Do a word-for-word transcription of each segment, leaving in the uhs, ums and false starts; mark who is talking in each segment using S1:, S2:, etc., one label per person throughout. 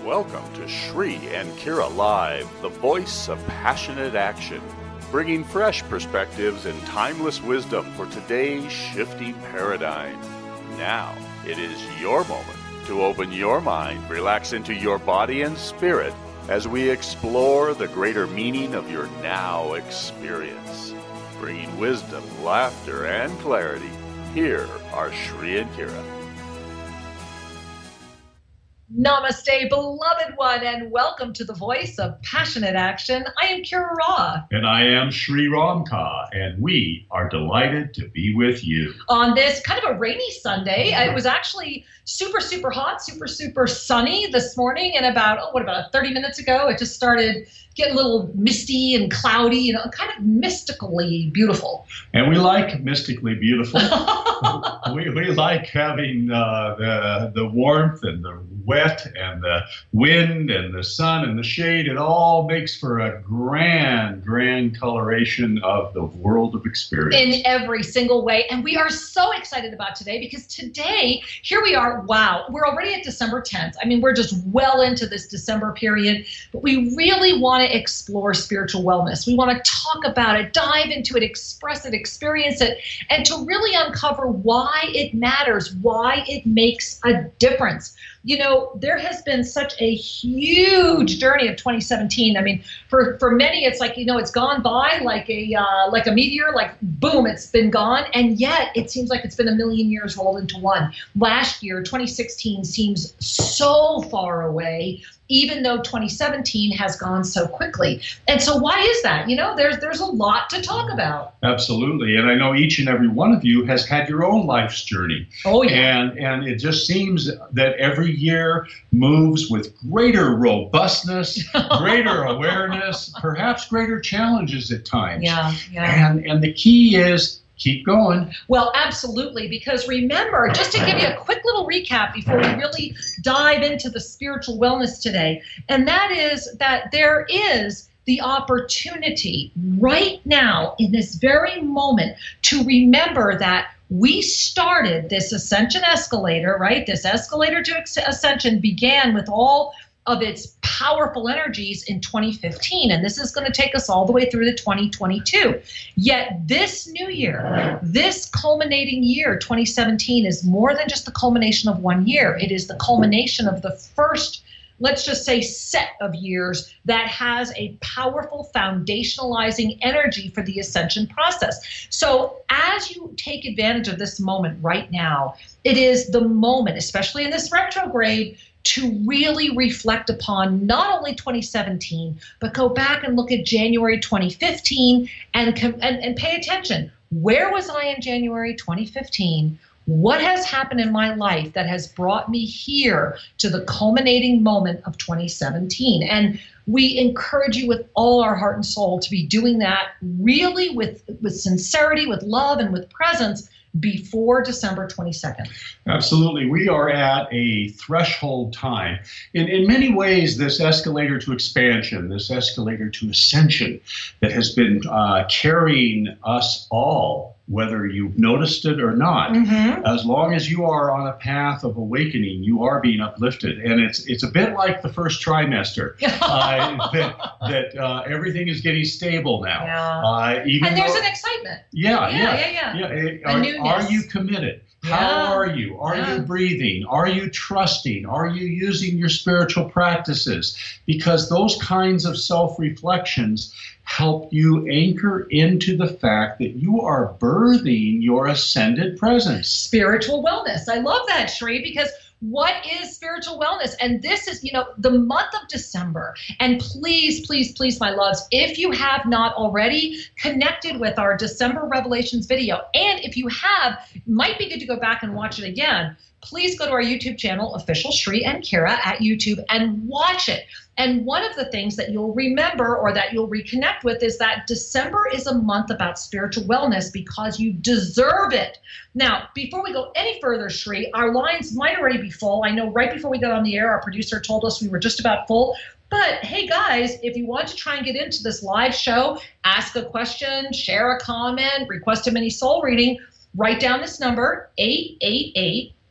S1: Welcome to Shri and Kira Live, the voice of passionate action, bringing fresh perspectives and timeless wisdom for today's shifting paradigm. Now, it is your moment to open your mind, relax into your body and spirit as we explore the greater meaning of your now experience. Bringing wisdom, laughter, and clarity, here are Shri and Kira.
S2: Namaste, beloved one, and welcome to the voice of passionate action. I am Kira Ra.
S3: And I am Shri Ramka, and we are delighted to be with you.
S2: On this kind of a rainy Sunday, it was actually super, super hot, super, super sunny this morning, and about, oh, what, about thirty minutes ago, it just started getting a little misty and cloudy, you know, kind of mystically beautiful.
S3: And we like mystically beautiful. we, we like having uh, the, the warmth and the wet and the wind and the sun and the shade. It all makes for a grand, grand coloration of the world of experience.
S2: In every single way. And we are so excited about today because today, here we are, wow, we're already at December tenth. I mean, we're just well into this December period, but we really want to explore spiritual wellness. We want to talk about it, dive into it, express it, experience it, and to really uncover why it matters, why it makes a difference. You know, there has been such a huge journey of twenty seventeen. I mean, for, for many, it's like, you know, it's gone by like a uh, like a meteor, like boom, it's been gone. And yet it seems like it's been a million years rolled into one. Last year, twenty sixteen seems so far away, even though twenty seventeen has gone so quickly. And so why is that? You know, there's there's a lot to talk about.
S3: Absolutely. And I know each and every one of you has had your own life's journey.
S2: Oh, yeah.
S3: And, and it just seems that every year moves with greater robustness, greater awareness, perhaps greater challenges at times.
S2: Yeah, yeah.
S3: And, and the key is keep going.
S2: Well, absolutely, because remember, just to give you a quick little recap before we really dive into the spiritual wellness today, and that is that there is the opportunity right now in this very moment to remember that we started this ascension escalator, right? This escalator to ascension began with all of its powerful energies in twenty fifteen. And this is going to take us all the way through to twenty twenty-two. Yet this new year, this culminating year, twenty seventeen, is more than just the culmination of one year. It is the culmination of the first, let's just say, set of years that has a powerful foundationalizing energy for the ascension process. So as you take advantage of this moment right now, it is the moment, especially in this retrograde, to really reflect upon not only twenty seventeen, but go back and look at January twenty fifteen and, and, and pay attention. Where was I in January twenty fifteen? What has happened in my life that has brought me here to the culminating moment of twenty seventeen? And we encourage you with all our heart and soul to be doing that really with, with sincerity, with love, and with presence before December twenty-second.
S3: Absolutely. We are at a threshold time. In, in many ways, this escalator to expansion, this escalator to ascension that has been uh, carrying us all, whether you've noticed it or not,
S2: mm-hmm.
S3: as long as you are on a path of awakening, you are being uplifted. And it's it's a bit like the first trimester, uh, that, that uh, everything is getting stable now.
S2: Yeah.
S3: Uh, even
S2: and there's
S3: though,
S2: an excitement.
S3: Yeah,
S2: Yeah,
S3: yeah,
S2: yeah, yeah.
S3: yeah.
S2: A
S3: Are,
S2: newness.
S3: are you committed?
S2: Yeah.
S3: How are you? Are
S2: Yeah.
S3: you breathing? Are you trusting? Are you using your spiritual practices? Because those kinds of self-reflections help you anchor into the fact that you are birthing your ascended presence.
S2: Spiritual wellness. I love that, Shri, because what is spiritual wellness? And this is, you know, the month of December. And please, please, please, my loves, if you have not already connected with our December Revelations video, and if you have, it might be good to go back and watch it again. Please go to our YouTube channel, Official Shri and Kira at YouTube, and watch it. And one of the things that you'll remember or that you'll reconnect with is that December is a month about spiritual wellness because you deserve it. Now, before we go any further, Shri, our lines might already be full. I know right before we got on the air, our producer told us we were just about full. But hey, guys, if you want to try and get into this live show, ask a question, share a comment, request a mini soul reading, write down this number, eight eight eight,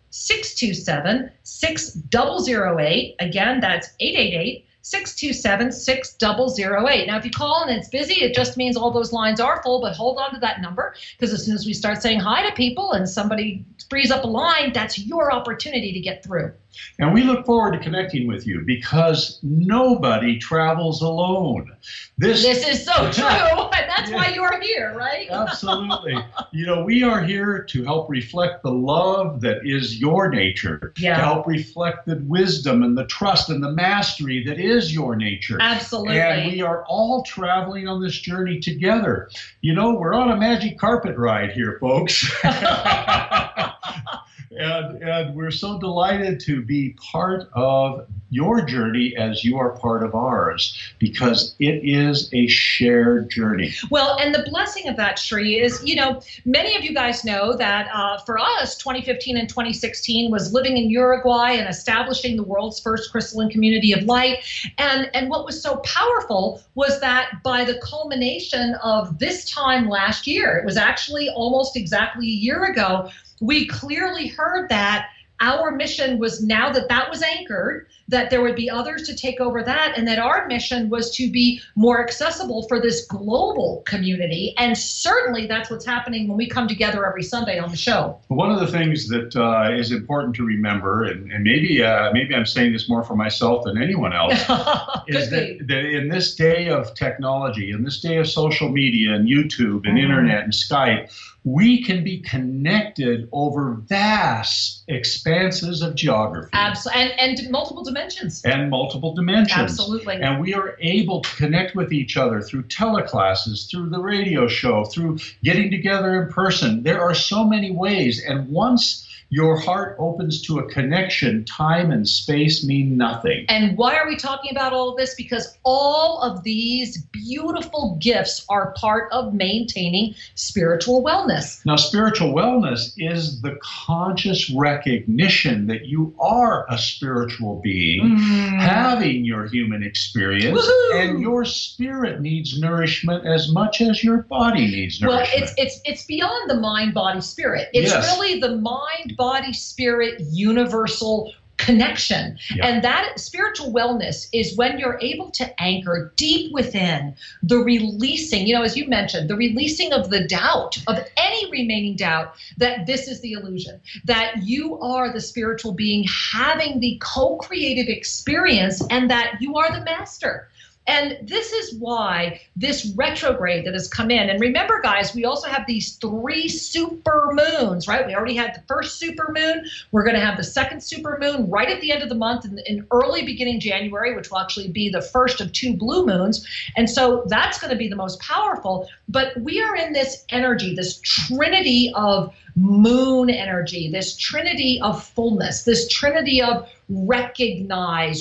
S2: six two seven, six zero zero eight. Again, that's eight eight eight, six two seven, six zero zero eight. Now, if you call and it's busy, it just means all those lines are full, but hold on to that number, because as soon as we start saying hi to people and somebody frees up a line, that's your opportunity to get through.
S3: And we look forward to connecting with you, because nobody travels alone. This,
S2: this is so true. And that's
S3: Yeah.
S2: why you're here, right?
S3: Absolutely. You know, we are here to help reflect the love that is your nature,
S2: Yeah.
S3: to help reflect the wisdom and the trust and the mastery that is your nature.
S2: Absolutely.
S3: And we are all traveling on this journey together. You know, we're on a magic carpet ride here, folks. And, and we're so delighted to be part of your journey as you are part of ours, because it is a shared journey.
S2: Well, and the blessing of that, Sri, is, you know, many of you guys know that uh, for us, twenty fifteen and twenty sixteen was living in Uruguay and establishing the world's first crystalline community of light. And, and what was so powerful was that by the culmination of this time last year, it was actually almost exactly a year ago, we clearly heard that our mission was, now that that was anchored, that there would be others to take over that, and that our mission was to be more accessible for this global community. And certainly that's what's happening when we come together every Sunday on the show.
S3: One of the things that uh, is important to remember, and, and maybe uh, maybe I'm saying this more for myself than anyone else, is that, that in this day of technology, in this day of social media and YouTube and
S2: Mm-hmm.
S3: internet and Skype, we can be connected over vast expanses of geography.
S2: Absolutely. And, and multiple dimensions.
S3: And multiple dimensions.
S2: Absolutely.
S3: And we are able to connect with each other through teleclasses, through the radio show, through getting together in person. There are so many ways. And once your heart opens to a connection, time and space mean nothing.
S2: And why are we talking about all of this? Because all of these beautiful gifts are part of maintaining spiritual wellness.
S3: Now, spiritual wellness is the conscious recognition that you are a spiritual being,
S2: Mm.
S3: having your human experience,
S2: Woohoo!
S3: and your spirit needs nourishment as much as your body needs
S2: Well,
S3: nourishment.
S2: it's it's it's beyond the mind, body, spirit. It's
S3: Yes.
S2: really the mind, body, spirit, universal connection.
S3: Yeah.
S2: And that spiritual wellness is when you're able to anchor deep within the releasing, you know, as you mentioned, the releasing of the doubt, of any remaining doubt that this is the illusion, that you are the spiritual being having the co-creative experience, and that you are the master. And this is why this retrograde that has come in, and remember, guys, we also have these three super moons, right? We already had the first super moon. We're going to have the second super moon right at the end of the month in, in early beginning January, which will actually be the first of two blue moons. And so that's going to be the most powerful. But we are in this energy, this trinity of moon energy, this trinity of fullness, this trinity of recognize,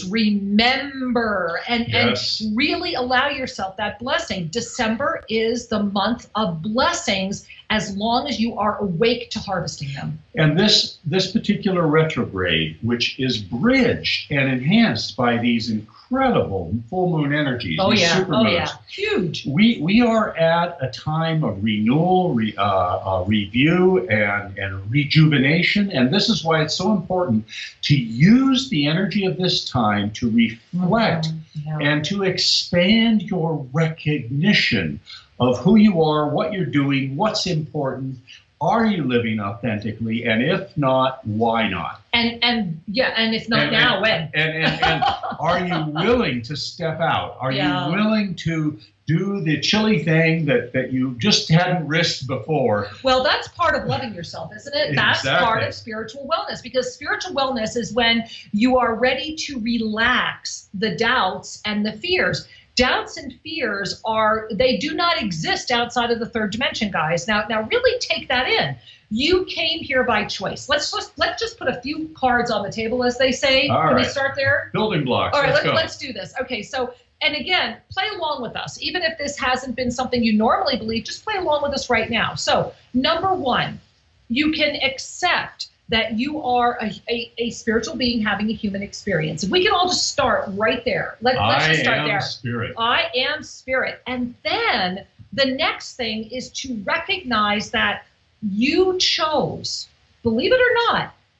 S2: remember, and,
S3: Yes.
S2: and really allow yourself that blessing. December is the month of blessings as long as you are awake to harvesting them.
S3: And this this particular retrograde, which is bridged and enhanced by these incredible full moon energies,
S2: Oh
S3: these
S2: yeah,
S3: super
S2: oh
S3: moons,
S2: yeah, huge.
S3: we we are at a time of renewal, re, uh, uh, review, and and rejuvenation. And this is why it's so important to use the energy of this time to reflect
S2: Yeah.
S3: and to expand your recognition of who you are, what you're doing, what's important. Are you living authentically? And if not, why not?
S2: And and yeah, and if not
S3: And-
S2: now,
S3: and,
S2: when?
S3: And, and, and are you willing to step out? Are
S2: Yeah.
S3: you willing to do the chilly thing that, that you just hadn't risked before?
S2: Well, that's part of loving yourself, isn't it? That's
S3: Exactly.
S2: part of spiritual wellness, because spiritual wellness is when you are ready to relax the doubts and the fears. Doubts and fears are, they do not exist outside of the third dimension, guys. Now, now really take that in. You came here by choice. Let's just, let's just put a few cards on the table, as they say.
S3: All
S2: Can we
S3: right.
S2: start there?
S3: Building blocks.
S2: All right,
S3: let's
S2: let,
S3: go.
S2: let's do this. Okay, so, and again, play along with us. Even if this hasn't been something you normally believe, just play along with us right now. So, number one, you can accept that you are a, a, a spiritual being having a human experience. If we can all just start right there. Let, let's
S3: I
S2: just start
S3: am
S2: there.
S3: spirit.
S2: I am spirit. And then the next thing is to recognize that you chose, believe it or not,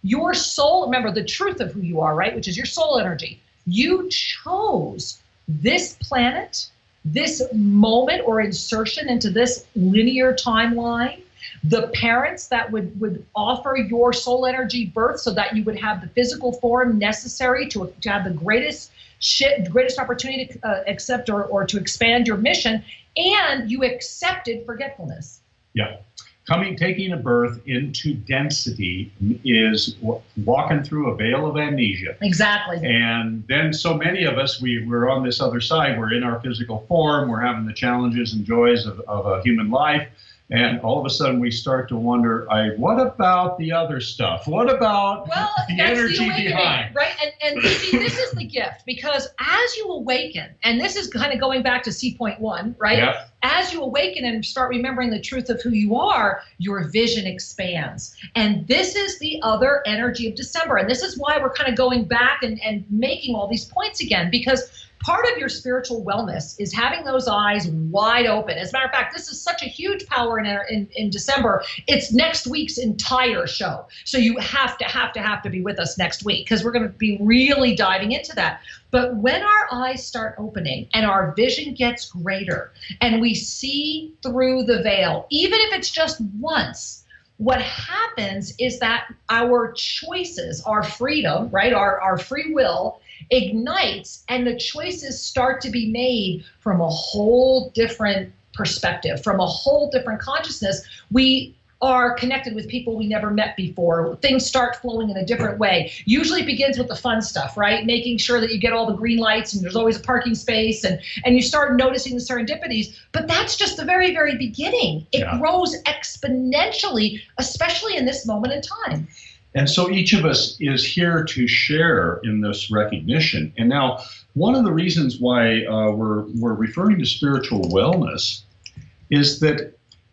S2: Your soul, remember the truth of who you are, right? Which is your soul energy. You chose this planet, this moment or insertion into this linear timeline, the parents that would, would offer your soul energy birth so that you would have the physical form necessary to, to have the greatest shit, greatest opportunity to uh, accept or, or to expand your mission, and you accepted forgetfulness.
S3: Yeah. Coming, taking a birth into density is w- walking through a veil of amnesia.
S2: Exactly.
S3: And then so many of us, we, we're on this other side. We're in our physical form. We're having the challenges and joys of, of a human life. And all of a sudden we start to wonder, I, what about the other stuff? What about
S2: well,
S3: the
S2: that's
S3: energy
S2: the awakening,
S3: behind?
S2: Right? And, and see, this is the gift, because as you awaken, and this is kind of going back to C point one, right?
S3: Yeah.
S2: As you awaken and start remembering the truth of who you are, your vision expands. And this is the other energy of December. And this is why we're kind of going back and, and making all these points again, because part of your spiritual wellness is having those eyes wide open. As a matter of fact, this is such a huge power in, in, in December. It's next week's entire show. So you have to, have to, have to be with us next week, because we're going to be really diving into that. But when our eyes start opening and our vision gets greater and we see through the veil, even if it's just once, what happens is that our choices, our freedom, right, our, our free will ignites, and the choices start to be made from a whole different perspective, from a whole different consciousness. We are connected with people we never met before. Things start flowing in a different way. Usually it begins with the fun stuff, right? Making sure that you get all the green lights and there's always a parking space, and, and you start noticing the serendipities. But that's just the very, very beginning. It
S3: Yeah.
S2: grows exponentially, especially in this moment in time.
S3: And so each of us is here to share in this recognition. And now, one of the reasons why uh, we're, we're referring to spiritual wellness is that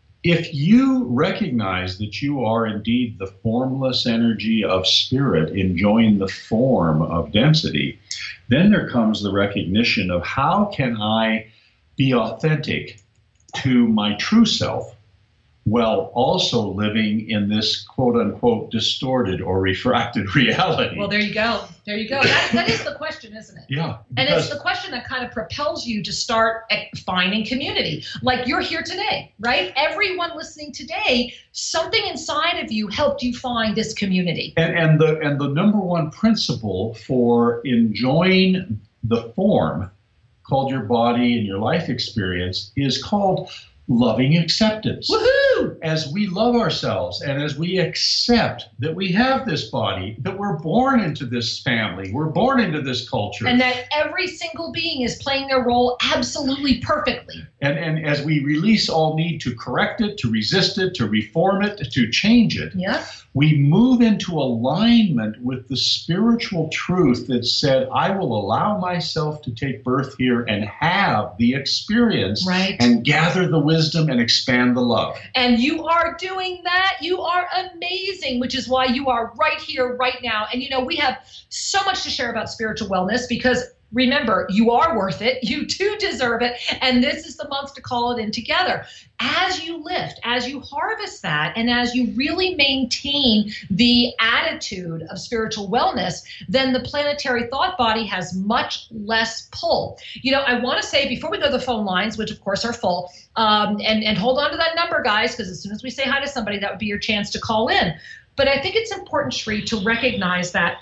S3: if you recognize that you are indeed the formless energy of spirit enjoying the form of density, then there comes the recognition of how can I be authentic to my true self, while also living in this quote-unquote distorted or refracted reality.
S2: Well, there you go. There you go. That, that is the question, isn't it?
S3: Yeah.
S2: And it's the question that kind of propels you to start finding community. Like you're here today, right? Everyone listening today, something inside of you helped you find this community.
S3: And, and the and the number one principle for enjoying the form called your body and your life experience is called loving acceptance.
S2: Woohoo!
S3: As we love ourselves and as we accept that we have this body, that we're born into this family, we're born into this culture.
S2: And that every single being is playing their role absolutely perfectly.
S3: And, and as we release all need to correct it, to resist it, to reform it, to change it,
S2: Yeah.
S3: we move into alignment with the spiritual truth that said, I will allow myself to take birth here and have the experience,
S2: Right.
S3: and gather the wisdom and expand the love.
S2: And you are doing that. You are amazing, which is why you are right here, right now. And, you know, we have so much to share about spiritual wellness, because remember, you are worth it. You do deserve it. And this is the month to call it in together. As you lift, as you harvest that, and as you really maintain the attitude of spiritual wellness, then the planetary thought body has much less pull. You know, I want to say before we go to the phone lines, which of course are full, um, and, and hold on to that number, guys, because as soon as we say hi to somebody, that would be your chance to call in. But I think it's important, Shri, to recognize that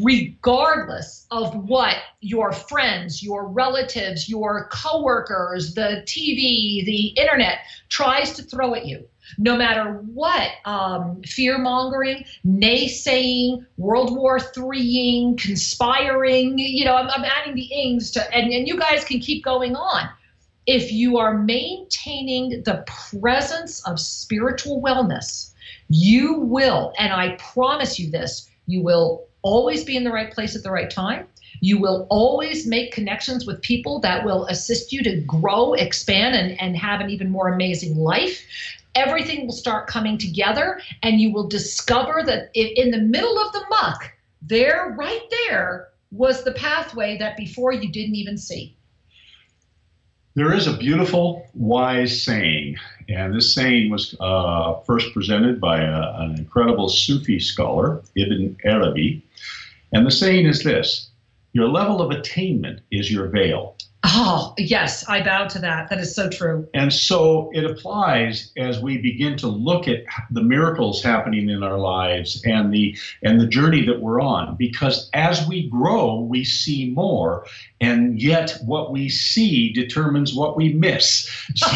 S2: regardless of what your friends, your relatives, your coworkers, the T V, the internet tries to throw at you, no matter what um, fear-mongering, naysaying, World War three-ing, conspiring, you know, I'm, I'm adding the ings to, and, and you guys can keep going on. If you are maintaining the presence of spiritual wellness, you will, and I promise you this, you will always be in the right place at the right time. You will always make connections with people that will assist you to grow, expand, and, and have an even more amazing life. Everything will start coming together, and you will discover that in the middle of the muck, there, right there, was the pathway that before you didn't even see.
S3: There is a beautiful, wise saying, and this saying was uh, first presented by a, an incredible Sufi scholar, Ibn Arabi. And the saying is this: your level of attainment is your veil.
S2: Oh, yes, I bow to that. That is so true.
S3: And so it applies as we begin to look at the miracles happening in our lives and the and the journey that we're on. Because as we grow, we see more, and yet what we see determines what we miss. So,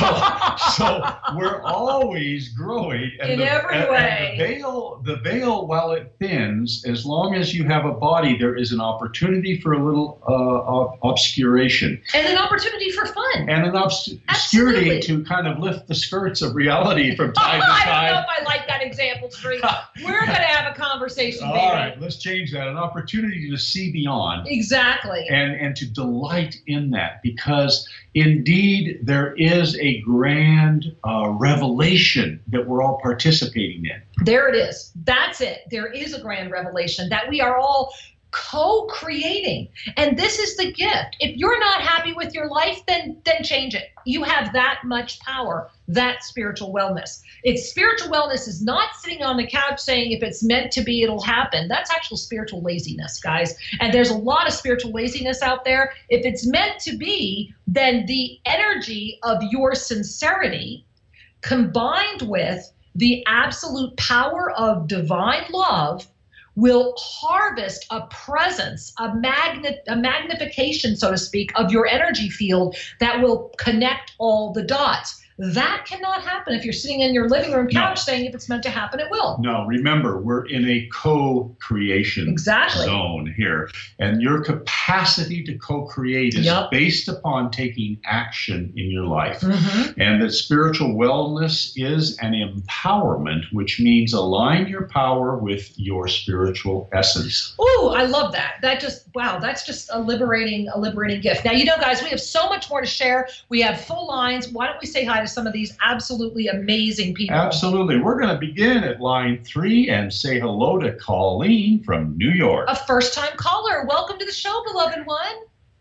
S3: so we're always growing. And
S2: in
S3: the,
S2: every
S3: and,
S2: way.
S3: And the veil, the veil, while it thins, as long as you have a body, there is an opportunity for a little uh, obscuration.
S2: And an opportunity for fun.
S3: And an obs- obscurity to kind of lift the skirts of reality from time to time.
S2: I don't know if I like that example, Street. We're going to have a conversation, baby.
S3: All right, let's change that. An opportunity to see beyond.
S2: Exactly.
S3: And, and to delight in that, because indeed there is a grand uh, revelation that we're all participating in.
S2: There it is. That's it. There is a grand revelation that we are all co-creating. And this is the gift. If you're not happy with your life, then then change it. You have that much power. That's spiritual wellness. It's spiritual wellness is not sitting on the couch saying if it's meant to be, it'll happen. That's actual spiritual laziness, guys. And there's a lot of spiritual laziness out there. If it's meant to be, then the energy of your sincerity combined with the absolute power of divine love will harvest a presence, a magnet, a magnification, so to speak, of your energy field that will connect all the dots. That cannot happen if you're sitting in your living room couch no. saying if it's meant to happen, it will.
S3: No, remember, we're in a co-creation
S2: exactly.
S3: zone here. And your capacity to co-create is yep. based upon taking action in your life. Mm-hmm. And that spiritual wellness is an empowerment, which means align your power with your spiritual essence.
S2: Ooh, I love that. That just, wow, that's just a liberating, a liberating gift. Now, you know, guys, we have so much more to share. We have full lines. Why don't we say hi to some of these absolutely amazing people?
S3: Absolutely. We're going to begin at line three and say hello to Colleen from New York.
S2: A first-time caller. Welcome to the show, beloved one.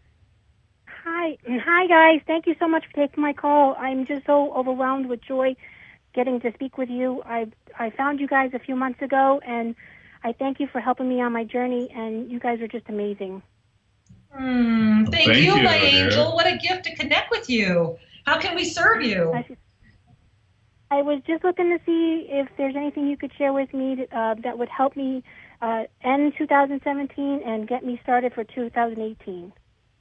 S4: Hi. Hi, guys. Thank you so much for taking my call. I'm just so overwhelmed with joy getting to speak with you. I I found you guys a few months ago, and I thank you for helping me on my journey, and you guys are just amazing.
S2: Mm, thank, thank you, you, my angel. Dear. What a gift to connect with you. How can we serve you?
S4: I was just looking to see if there's anything you could share with me uh, that would help me uh, end two thousand seventeen and get me started for two thousand eighteen.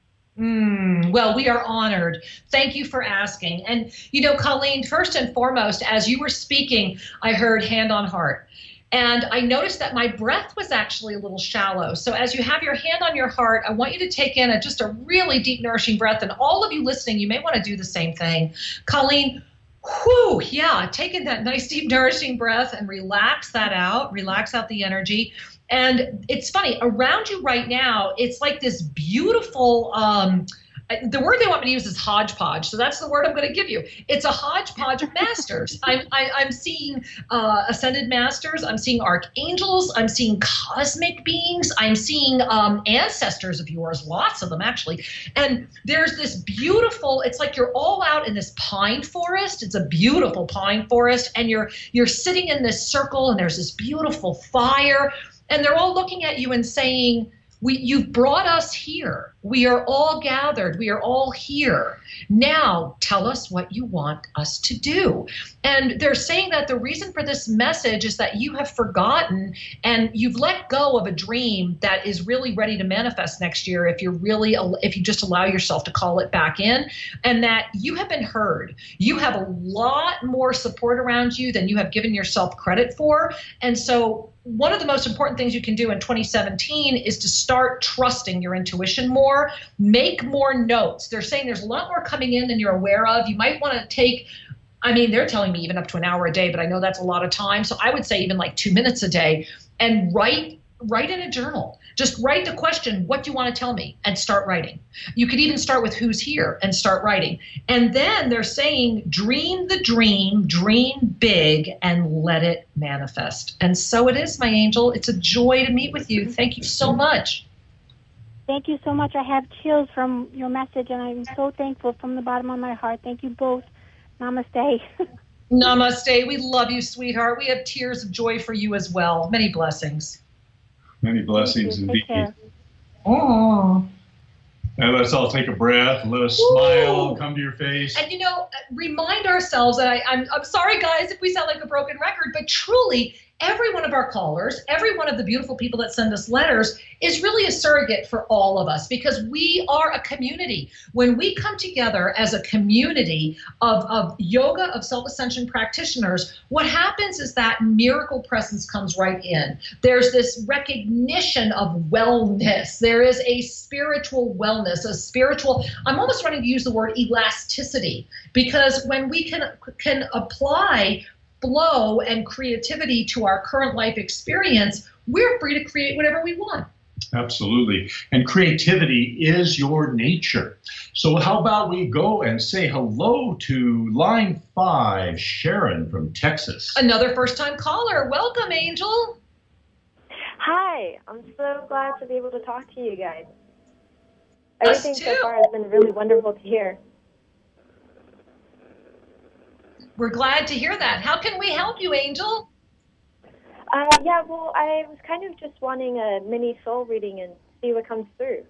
S2: Mm, well, we are honored. Thank you for asking. And, you know, Colleen, first and foremost, as you were speaking, I heard hand on heart. And I noticed that my breath was actually a little shallow. So as you have your hand on your heart, I want you to take in a, just a really deep, nourishing breath. And all of you listening, you may want to do the same thing. Colleen, whew, yeah, take in that nice, deep, nourishing breath and relax that out. Relax out the energy. And it's funny, around you right now, it's like this beautiful, um, the word they want me to use is hodgepodge. So that's the word I'm going to give you. It's a hodgepodge of masters. I'm, I, I'm seeing uh, ascended masters. I'm seeing archangels. I'm seeing cosmic beings. I'm seeing um, ancestors of yours, lots of them actually. And there's this beautiful, it's like you're all out in this pine forest. It's a beautiful pine forest. And you're, you're sitting in this circle and there's this beautiful fire. And they're all looking at you and saying, We, you've brought us here. We are all gathered. We are all here. Now tell us what you want us to do. And they're saying that the reason for this message is that you have forgotten and you've let go of a dream that is really ready to manifest next year if you're really, if you just allow yourself to call it back in, and that you have been heard. You have a lot more support around you than you have given yourself credit for. And so one of the most important things you can do in twenty seventeen is to start trusting your intuition more, make more notes. They're saying there's a lot more coming in than you're aware of. You might want to take, I mean, they're telling me even up to an hour a day, but I know that's a lot of time. So I would say even like two minutes a day and write, write in a journal. Just write the question, what do you want to tell me? And start writing. You could even start with who's here and start writing. And then they're saying, dream the dream, dream big, and let it manifest. And so it is, my angel. It's a joy to meet with you. Thank you so much.
S4: Thank you so much. I have chills from your message, and I'm so thankful from the bottom of my heart. Thank you both. Namaste.
S2: Namaste. We love you, sweetheart. We have tears of joy for you as well. Many blessings.
S3: Many blessings indeed.
S4: Take care.
S2: Oh.
S3: And let's all take a breath, let us smile, come to your face.
S2: And, you know, remind ourselves, and I, I'm, I'm sorry, guys, if we sound like a broken record, but truly, every one of our callers, every one of the beautiful people that send us letters is really a surrogate for all of us, because we are a community. When we come together as a community of, of yoga, of self-ascension practitioners, what happens is that miracle presence comes right in. There's this recognition of wellness. There is a spiritual wellness, a spiritual, I'm almost running to use the word elasticity, because when we can, can apply flow and creativity to our current life experience, we're free to create whatever we want.
S3: Absolutely. And creativity is your nature. So how about we go and say hello to line five, Sharon from Texas.
S2: Another first-time caller. Welcome, Angel.
S5: Hi. I'm so glad to be able to talk to you guys.
S2: Us
S5: Everything so
S2: too.
S5: far has been really wonderful to hear.
S2: We're glad to hear that. How can we help you, Angel?
S5: Uh, yeah, well, I was kind of just wanting a mini soul reading and see what comes through.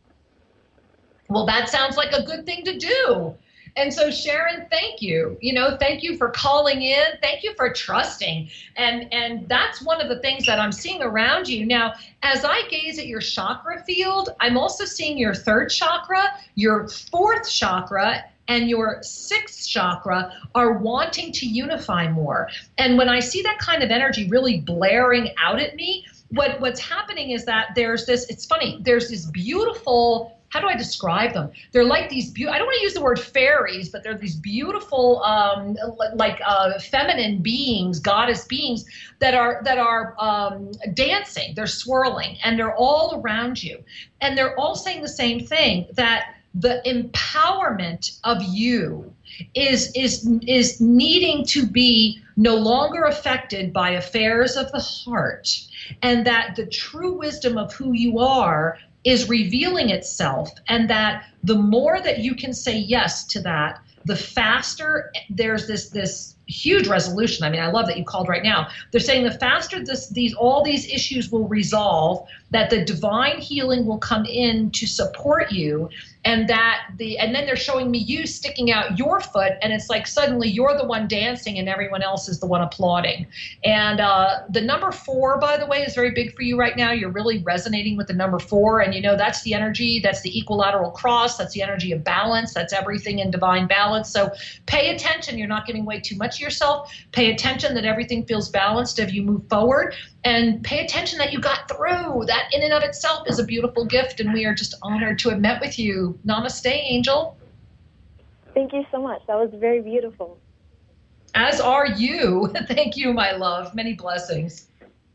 S2: Well, that sounds like a good thing to do. And so, Sharon, thank you. You know, thank you for calling in. Thank you for trusting. And and that's one of the things that I'm seeing around you. Now, as I gaze at your chakra field, I'm also seeing your third chakra, your fourth chakra, and your sixth chakra are wanting to unify more. And when I see that kind of energy really blaring out at me, what, what's happening is that there's this, it's funny, there's this beautiful, how do I describe them? They're like these, be- I don't want to use the word fairies, but they're these beautiful, um, like uh, feminine beings, goddess beings that are, that are um, dancing, they're swirling, and they're all around you. And they're all saying the same thing, that the empowerment of you is is is needing to be no longer affected by affairs of the heart, and that the true wisdom of who you are is revealing itself, and that the more that you can say yes to that, the faster there's this this huge resolution. I mean, I love that you called right now. They're saying the faster this these all these issues will resolve, that the divine healing will come in to support you, and that the and then they're showing me you sticking out your foot, and it's like suddenly you're the one dancing and everyone else is the one applauding. And uh, the number four, by the way, is very big for you right now. You're really resonating with the number four, and you know that's the energy, that's the equilateral cross, that's the energy of balance, that's everything in divine balance. So pay attention. You're not giving away too much of yourself. Pay attention that everything feels balanced as you move forward, and pay attention that you got through. That in and of itself is a beautiful gift, and we are just honored to have met with you. Namaste, Angel.
S5: Thank you so much. That was very beautiful.
S2: As are you. Thank you, my love. Many blessings.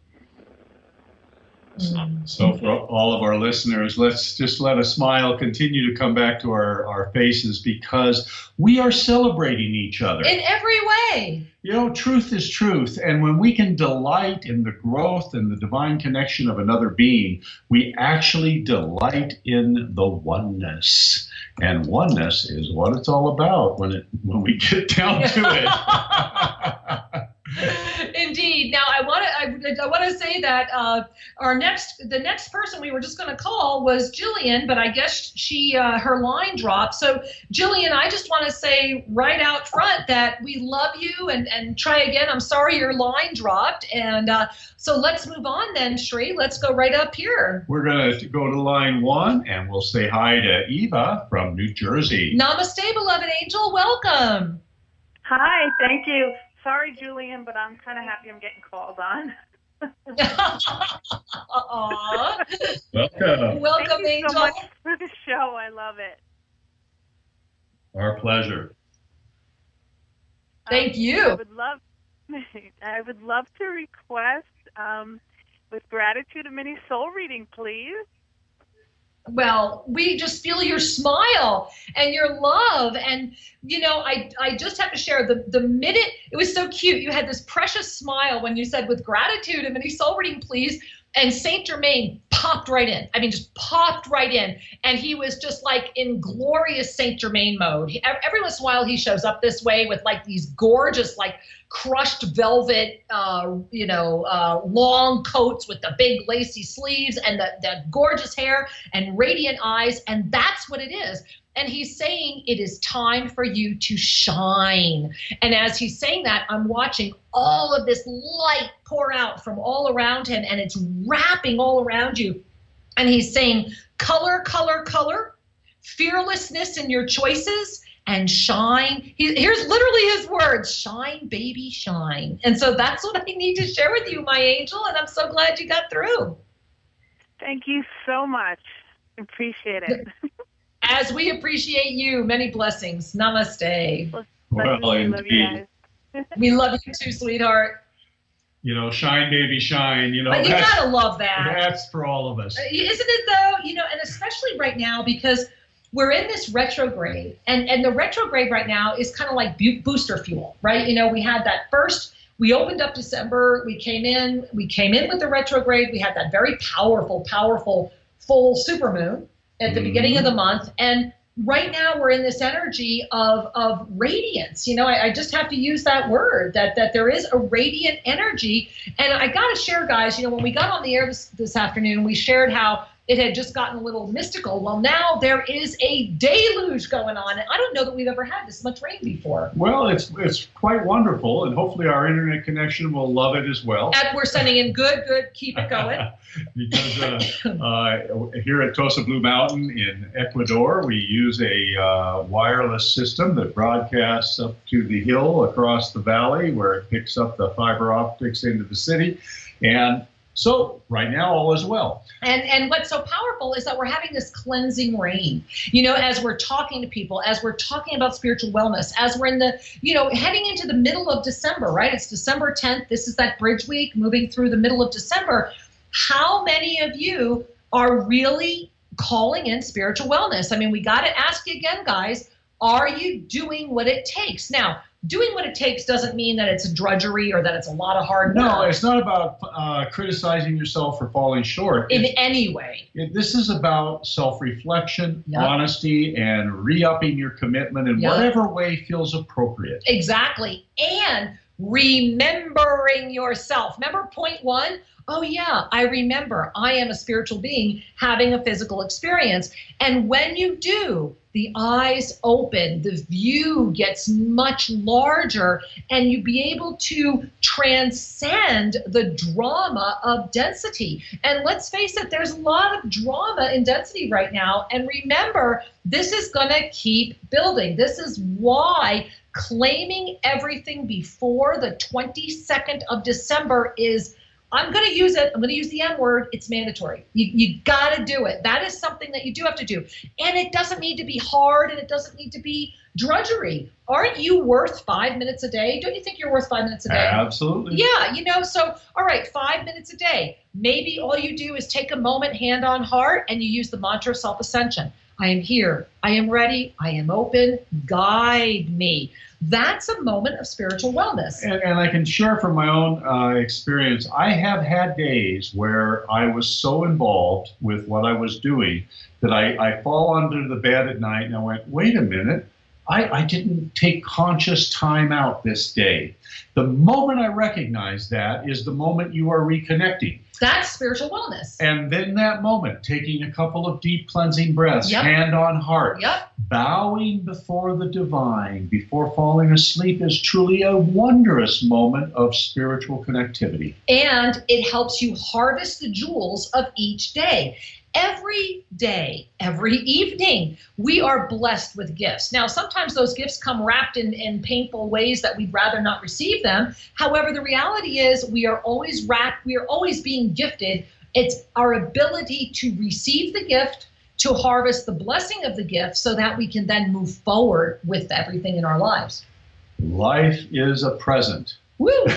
S3: So for all of our listeners, let's just let a smile continue to come back to our, our faces, because we are celebrating each other.
S2: In every way.
S3: You know, truth is truth. And when we can delight in the growth and the divine connection of another being, we actually delight in the oneness. And oneness is what it's all about when it when we get down to it.
S2: Indeed. Now, I want to I, I want to say that uh, our next the next person we were just going to call was Jillian, but I guess she uh, her line dropped. So, Jillian, I just want to say right out front that we love you, and and try again. I'm sorry your line dropped, and uh, so let's move on then, Shri. Let's go right up here.
S3: We're going to go to line one, and we'll say hi to Eva from New Jersey.
S2: Namaste, beloved angel. Welcome.
S6: Hi, thank you. Sorry, Julian, but I'm kind of happy I'm getting called on.
S2: Aww.
S3: Welcome.
S2: Welcome,
S6: Thank you
S2: Angel.
S6: so much for the show. I love it.
S3: Our pleasure.
S2: Thank
S6: Um,
S2: you.
S6: I would love, I would love to request, um, with gratitude, a mini soul reading, please.
S2: Well, we just feel your smile and your love. And, you know, I, I just have to share the, the minute, it was so cute. You had this precious smile when you said with gratitude, a mini soul reading, please. And Saint Germain popped right in. I mean, just popped right in. And he was just like in glorious Saint Germain mode. He, every once in a while, he shows up this way with like these gorgeous, like crushed velvet, uh, you know, uh, long coats with the big lacy sleeves and the, the gorgeous hair and radiant eyes. And that's what it is. And he's saying it is time for you to shine. And as he's saying that, I'm watching all of this light pour out from all around him, and it's wrapping all around you. And he's saying, color, color, color, fearlessness in your choices, and shine. He, here's literally his words, shine, baby, shine. And so that's what I need to share with you, my angel, and I'm so glad you got through.
S6: Thank you so much. Appreciate it.
S2: As we appreciate you, many blessings. Namaste.
S6: Well,
S3: Well,
S6: we love you
S3: indeed.
S6: guys.
S2: We love you too, sweetheart.
S3: You know, shine, baby, shine. You know,
S2: But you
S3: that's,
S2: gotta love that.
S3: that's for all of us.
S2: Uh, Isn't it though? You know, and especially right now because we're in this retrograde, and, and the retrograde right now is kind of like bu- booster fuel, right? You know, we had that first, we opened up December, we came in, we came in with the retrograde, we had that very powerful, powerful full supermoon at the
S3: Mhm.
S2: beginning of the month, and right now we're in this energy of of radiance. You know, I, I just have to use that word, that that there is a radiant energy. And I got to share, guys, you know, when we got on the air this, this afternoon, we shared how it had just gotten a little mystical. Well, now there is a deluge going on. And I don't know that we've ever had this much rain before.
S3: Well, it's it's quite wonderful, and hopefully our internet connection will love it as well.
S2: And we're sending in good, good, keep it going.
S3: Because uh, uh, here at Tosa Blue Mountain in Ecuador, we use a uh, wireless system that broadcasts up to the hill across the valley where it picks up the fiber optics into the city. And so right now, all is well.
S2: And and what's so powerful is that we're having this cleansing rain, you know, as we're talking to people, as we're talking about spiritual wellness, as we're in the, you know, heading into the middle of December, right? It's December tenth. This is that bridge week moving through the middle of December. How many of you are really calling in spiritual wellness? I mean, we got to ask you again, guys, are you doing what it takes? Now, doing what it takes doesn't mean that it's a drudgery or that it's a lot of hard work.
S3: No, it's not about uh, criticizing yourself for falling short.
S2: In
S3: It's-
S2: any way.
S3: It, this is about self-reflection,
S2: Yep.
S3: honesty, and re-upping your commitment in
S2: Yep.
S3: whatever way feels appropriate.
S2: Exactly. And remembering yourself. Remember point one? Oh, yeah, I remember. I am a spiritual being having a physical experience. And when you do, the eyes open, the view gets much larger, and you be able to transcend the drama of density. And let's face it, there's a lot of drama in density right now. And remember, this is going to keep building. This is why claiming everything before the twenty-second of December is, I'm going to use it. I'm going to use the M word. It's mandatory. You, you got to do it. That is something that you do have to do. And it doesn't need to be hard, and it doesn't need to be drudgery. Aren't you worth five minutes a day? Don't you think you're worth five minutes a day?
S3: Absolutely.
S2: Yeah, you know, so, all right, five minutes a day. Maybe all you do is take a moment, hand on heart, and you use the mantra of self-ascension. I am here. I am ready. I am open. Guide me. That's a moment of spiritual wellness.
S3: And, and I can share from my own uh, experience, I have had days where I was so involved with what I was doing that I, I fall under the bed at night and I went, wait a minute, I, I didn't take conscious time out this day. The moment I recognize that is the moment you are reconnecting.
S2: That's spiritual wellness.
S3: And then that moment, taking a couple of deep cleansing breaths,
S2: Yep.
S3: hand on heart,
S2: Yep.
S3: bowing before the divine, before falling asleep is truly a wondrous moment of spiritual connectivity.
S2: And it helps you harvest the jewels of each day. Every day, every evening, we are blessed with gifts. Now, sometimes those gifts come wrapped in, in painful ways that we'd rather not receive them. However, the reality is we are always wrapped, we are always being gifted. It's our ability to receive the gift, to harvest the blessing of the gift so that we can then move forward with everything in our lives.
S3: Life is a present.
S2: Woo! In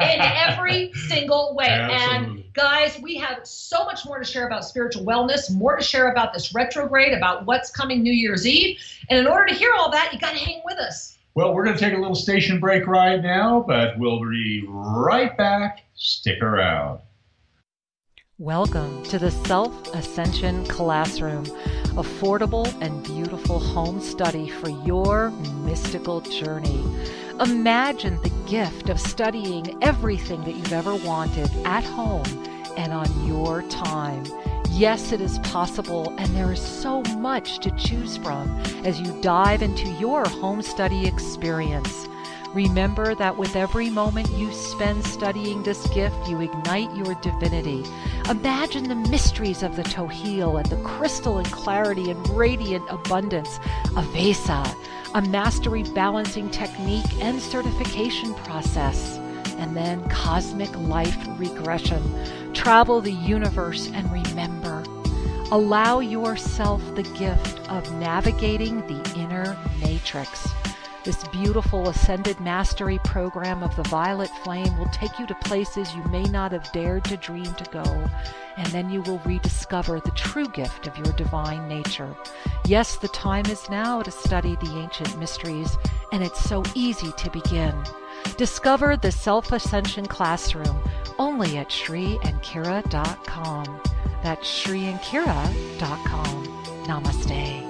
S2: every single way.
S3: Absolutely.
S2: And guys, we have so much more to share about spiritual wellness, more to share about this retrograde, about what's coming New Year's Eve. And in order to hear all that, you got to hang with us.
S3: Well, we're going to take a little station break right now, but we'll be right back. Stick around.
S7: Welcome to the Self-Ascension Classroom, affordable and beautiful home study for your mystical journey. Imagine the gift of studying everything that you've ever wanted at home and on your time. Yes, it is possible, and there is so much to choose from as you dive into your home study experience. Remember that with every moment you spend studying this gift, you ignite your divinity. Imagine the mysteries of the Tohil and the crystalline clarity and radiant abundance of Vesa, a mastery balancing technique and certification process, and then cosmic life regression. Travel the universe and remember. Allow yourself the gift of navigating the inner matrix. This beautiful Ascended Mastery program of the Violet Flame will take you to places you may not have dared to dream to go, and then you will rediscover the true gift of your divine nature. Yes, the time is now to study the ancient mysteries, and it's so easy to begin. Discover the Self-Ascension Classroom only at Sri and Kira dot com. That's Sri and Kira dot com. Namaste.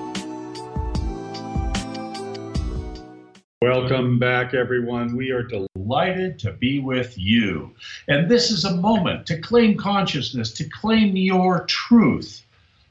S3: Welcome back, everyone. We are delighted to be with you. And this is a moment to claim consciousness, to claim your truth.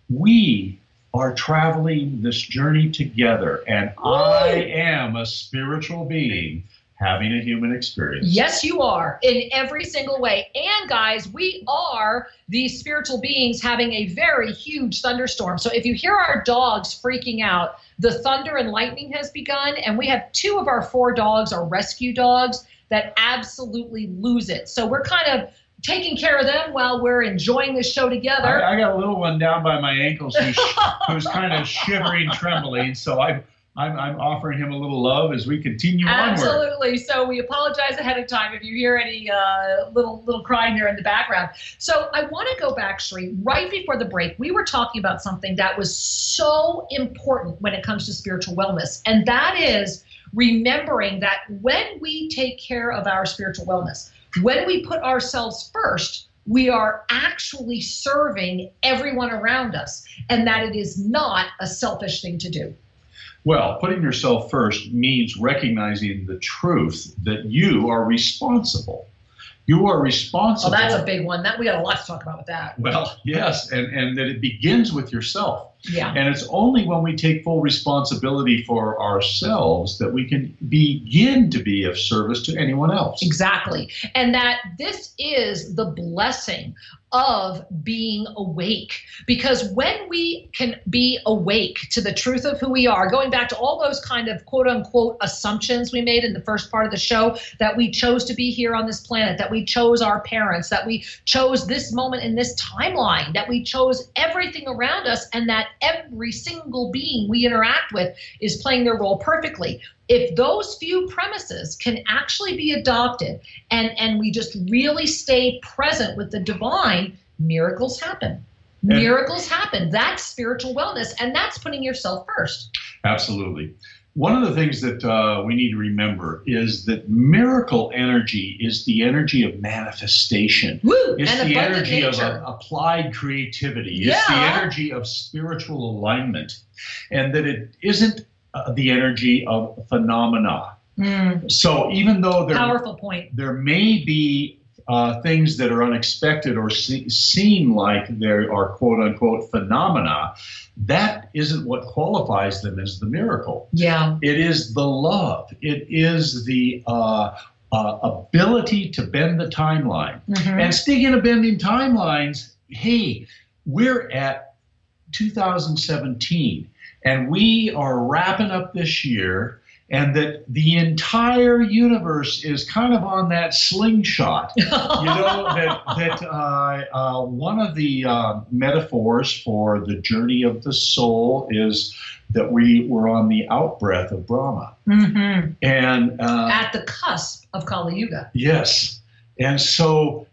S3: We are traveling this journey together, and Ooh. I am a spiritual being having a human experience.
S2: Yes, you are, in every single way. And guys, we are these spiritual beings having a very huge thunderstorm. So if you hear our dogs freaking out, the thunder and lightning has begun, and we have two of our four dogs are rescue dogs that absolutely lose it. So we're kind of taking care of them while we're enjoying this show together.
S3: I, I got a little one down by my ankles who's, who's kind of shivering, trembling, so I I'm, I'm offering him a little love as we continue
S2: Absolutely.
S3: onward.
S2: Absolutely. So we apologize ahead of time if you hear any uh, little little crying there in the background. So I want to go back, Sri. Right before the break, we were talking about something that was so important when it comes to spiritual wellness, and that is remembering that when we take care of our spiritual wellness, when we put ourselves first, we are actually serving everyone around us, and that it is not a selfish thing to do.
S3: Well, putting yourself first means recognizing the truth that you are responsible. You are responsible.
S2: Oh, that's a big one. That we got a lot to talk about with that.
S3: Well, yes, and, and that it begins with yourself.
S2: Yeah.
S3: And it's only when we take full responsibility for ourselves that we can begin to be of service to anyone else.
S2: Exactly. And that this is the blessing of being awake, because when we can be awake to the truth of who we are, going back to all those kind of quote unquote assumptions we made in the first part of the show, that we chose to be here on this planet, that we chose our parents, that we chose this moment in this timeline, that we chose everything around us, and that every single being we interact with is playing their role perfectly. If those few premises can actually be adopted and, and we just really stay present with the divine, miracles happen. Miracles happen. That's spiritual wellness, and that's putting yourself first.
S3: Absolutely. One of the things that uh, we need to remember is that miracle energy is the energy of manifestation.
S2: Woo,
S3: it's
S2: and
S3: the energy
S2: nature.
S3: of uh, applied creativity.
S2: Yeah.
S3: It's the energy of spiritual alignment. And that it isn't uh, the energy of phenomena.
S2: Mm.
S3: So even though there,
S2: Powerful point.
S3: there may be Uh, things that are unexpected or se- seem like there are quote-unquote phenomena, that isn't what qualifies them as the miracle.
S2: Yeah.
S3: It is the love. It is the uh, uh, ability to bend the timeline.
S2: Mm-hmm.
S3: And speaking of bending timelines, hey, we're at two thousand seventeen, and we are wrapping up this year, and that the entire universe is kind of on that slingshot. You know, that, that uh, uh, one of the uh, metaphors for the journey of the soul is that we were on the outbreath of Brahma.
S2: Mm-hmm.
S3: And uh,
S2: at the cusp of Kali Yuga.
S3: Yes. And so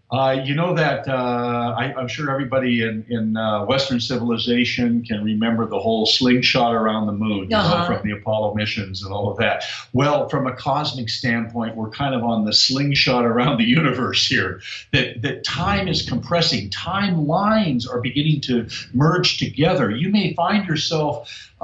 S3: Uh, you know that uh, I, I'm sure everybody in, in uh, Western civilization can remember the whole slingshot around the moon, you
S2: Uh-huh.
S3: know, from the Apollo missions and all of that. Well, from a cosmic standpoint, we're kind of on the slingshot around the universe here. That that time is compressing. Time lines are beginning to merge together. You may find yourself uh,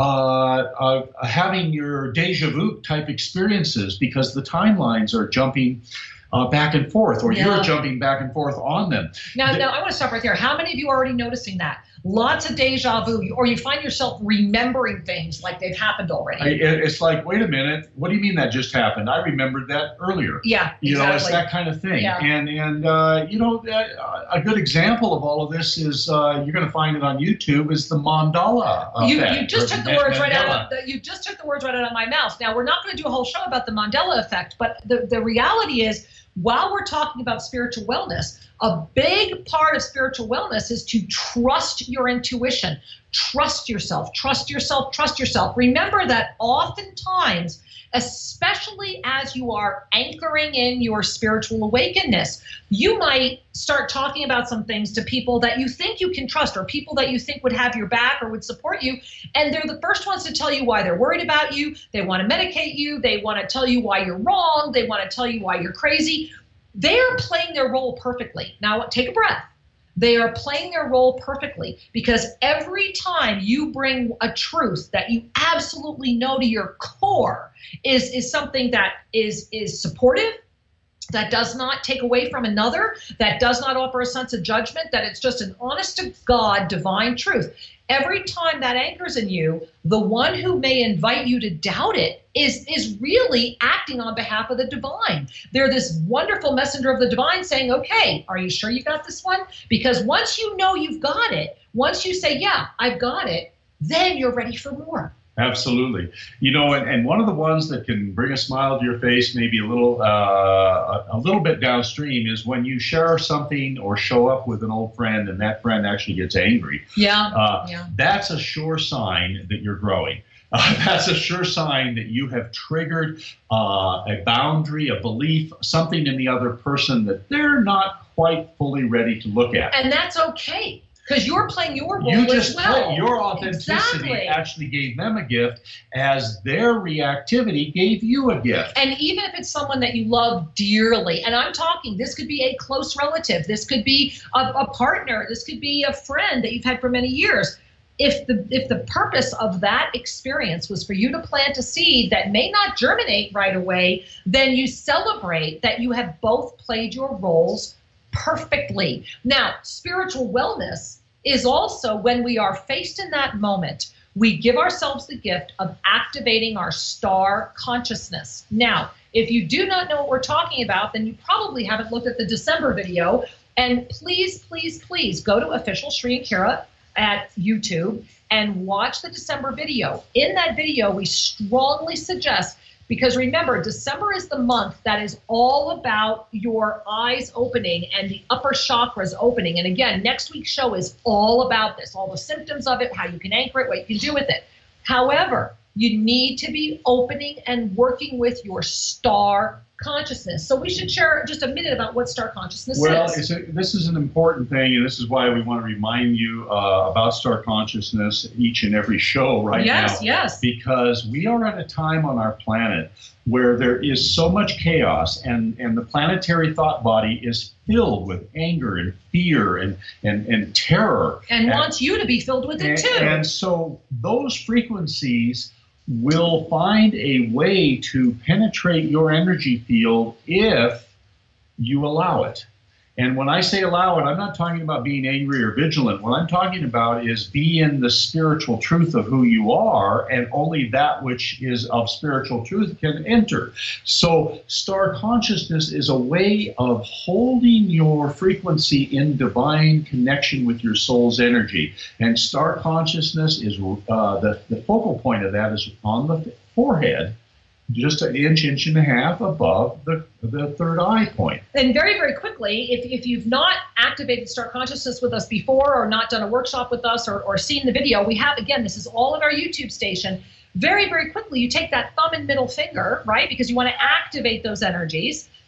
S3: uh, having your deja vu type experiences because the timelines are jumping Uh, back and forth, or
S2: Yeah.
S3: you're jumping back and forth on them.
S2: Now,
S3: The-
S2: now I want to stop right there. How many of you are already noticing that? Lots of deja vu, or you find yourself remembering things like they've happened already.
S3: I, it- it's like, wait a minute, what do you mean that just happened? I remembered that earlier.
S2: yeah,
S3: You
S2: exactly.
S3: know, it's that kind of thing.
S2: Yeah.
S3: And, and uh, you know, uh, a good example of all of this is, uh, you're going to find it on YouTube, is the mandala
S2: You,
S3: effect,
S2: you just
S3: or
S2: took the
S3: Ma-
S2: words right out
S3: Mandela.
S2: of the, you just took the words right out of my mouth. Now we're not going to do a whole show about the Mandela effect, but the, the reality is, while we're talking about spiritual wellness, a big part of spiritual wellness is to trust your intuition, trust yourself, trust yourself, trust yourself. Remember that oftentimes, especially as you are anchoring in your spiritual awakeness, you might start talking about some things to people that you think you can trust, or people that you think would have your back or would support you. And they're the first ones to tell you why they're worried about you. They want to medicate you. They want to tell you why you're wrong. They want to tell you why you're crazy. They're playing their role perfectly. Now, take a breath. They are playing their role perfectly, because every time you bring a truth that you absolutely know to your core is, is something that is, is supportive, that does not take away from another, that does not offer a sense of judgment, that it's just an honest to God divine truth. Every time that anchors in you, the one who may invite you to doubt it is, is really acting on behalf of the divine. They're this wonderful messenger of the divine saying, okay, are you sure you got this one? Because once you know you've got it, once you say, yeah, I've got it, then you're ready for more.
S3: Absolutely. You know, and, and one of the ones that can bring a smile to your face, maybe a little uh, a, a little bit downstream, is when you share something or show up with an old friend and that friend actually gets angry.
S2: Yeah.
S3: Uh,
S2: yeah.
S3: That's a sure sign that you're growing. Uh, that's a sure sign that you have triggered uh, a boundary, a belief, something in the other person that they're not quite fully ready to look at.
S2: And that's okay, because you're playing your role
S3: You just
S2: as well.
S3: play, your authenticity
S2: Exactly.
S3: actually gave them a gift, as their reactivity gave you a gift.
S2: And even if it's someone that you love dearly, and I'm talking, this could be a close relative, this could be a, a partner, this could be a friend that you've had for many years. If the if the purpose of that experience was for you to plant a seed that may not germinate right away, then you celebrate that you have both played your roles perfectly. Now, spiritual wellness is also when we are faced in that moment, we give ourselves the gift of activating our star consciousness. Now, if you do not know what we're talking about, then you probably haven't looked at the December video. And please, please, please go to Official Sri and Kira at YouTube and watch the December video. In that video, we strongly suggest, because remember, December is the month that is all about your eyes opening and the upper chakras opening. And again, next week's show is all about this, all the symptoms of it, how you can anchor it, what you can do with it. However, you need to be opening and working with your star consciousness. So we should share just a minute about what star consciousness
S3: Well,
S2: is.
S3: it's a, this is an important thing, and this is why we want to remind you uh, about star consciousness each and every show right
S2: Yes,
S3: now.
S2: yes.
S3: Because we are at a time on our planet where there is so much chaos, and, and the planetary thought body is filled with anger and fear and, and, and terror.
S2: And wants you to be filled with it
S3: And,
S2: too.
S3: and so those frequencies will find a way to penetrate your energy field if you allow it. And when I say allow it, I'm not talking about being angry or vigilant. What I'm talking about is be in the spiritual truth of who you are, and only that which is of spiritual truth can enter. So star consciousness is a way of holding your frequency in divine connection with your soul's energy. And star consciousness is uh, the, the focal point of that is on the forehead, just an inch, inch and a half above the, the third eye point.
S2: And very, very quickly, if, if you've not activated Star Consciousness with us before, or not done a workshop with us, or, or seen the video, we have, again, this is all of our YouTube station. Very, very quickly, you take that thumb and middle finger, right, because you want to activate those energies.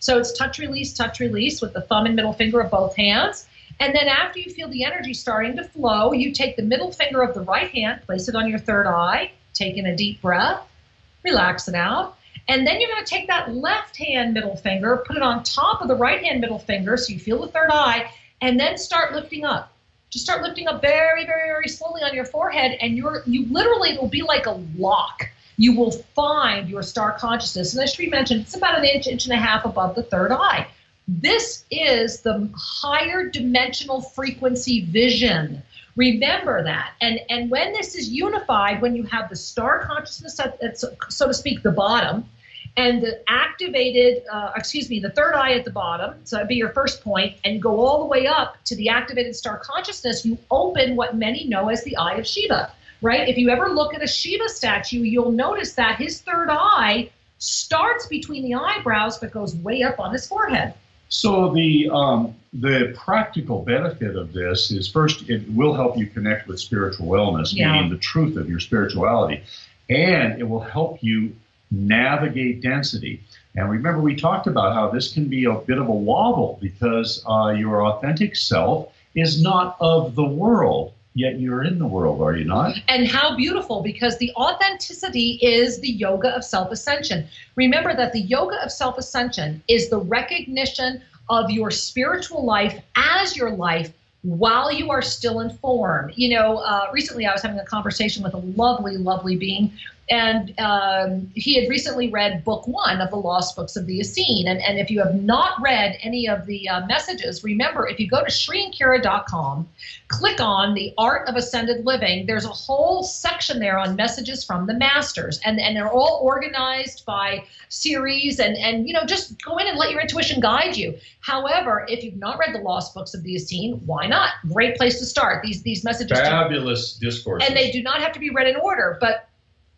S2: So it's touch, release, touch, release with the thumb and middle finger of both hands. And then after you feel the energy starting to flow, you take the middle finger of the right hand, place it on your third eye, take in a deep breath, relax it out. And then you're going to take that left hand middle finger, put it on top of the right hand middle finger so you feel the third eye, and then start lifting up. Just start lifting up very, very, very slowly on your forehead, and you're you literally, it will be like a lock. You will find your star consciousness. And as Sri mentioned, it's about an inch, inch and a half above the third eye. This is the higher dimensional frequency vision. Remember that. And, and when this is unified, when you have the star consciousness at, at so to speak, the bottom, and the activated, uh, excuse me, the third eye at the bottom, so that'd be your first point, and go all the way up to the activated star consciousness, you open what many know as the eye of Shiva, right? If you ever look at a Shiva statue, you'll notice that his third eye starts between the eyebrows but goes way up on his forehead.
S3: So the um, the practical benefit of this is, first, it will help you connect with spiritual wellness,
S2: Yeah.
S3: meaning the truth of your spirituality, and it will help you navigate density. And remember, we talked about how this can be a bit of a wobble because uh, your authentic self is not of the world, yet you're in the world, are you not?
S2: And how beautiful, because the authenticity is the yoga of self-ascension. Remember that the yoga of self-ascension is the recognition of your spiritual life as your life while you are still in form. You know, uh, recently I was having a conversation with a lovely, lovely being, and um, he had recently read book one of the Lost Books of the Essene. And, and if you have not read any of the uh, messages, remember, if you go to Sri and Kira dot com, click on the Art of Ascended Living, there's a whole section there on messages from the masters. And, and they're all organized by series, and, and, you know, just go in and let your intuition guide you. However, if you've not read the Lost Books of the Essene, why not? Great place to start. These, these messages.
S3: Fabulous discourses.
S2: And they do not have to be read in order, but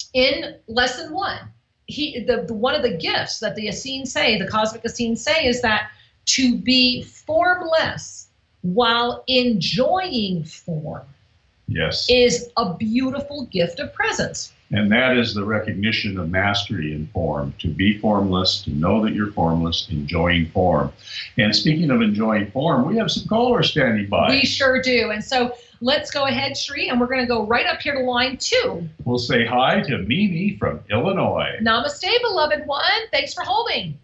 S2: in lesson one, he the, the one of the gifts that the Essene say, the cosmic Essene say, is that to be formless while enjoying form,
S3: yes,
S2: is a beautiful gift of presence.
S3: And that is the recognition of mastery in form, to be formless, to know that you're formless, enjoying form. And speaking of enjoying form, we have some callers standing by.
S2: We sure do. And so let's go ahead, Sri, and we're going to go right up here to line two.
S3: We'll say hi to Mimi from Illinois.
S2: Namaste, beloved one. Thanks for holding.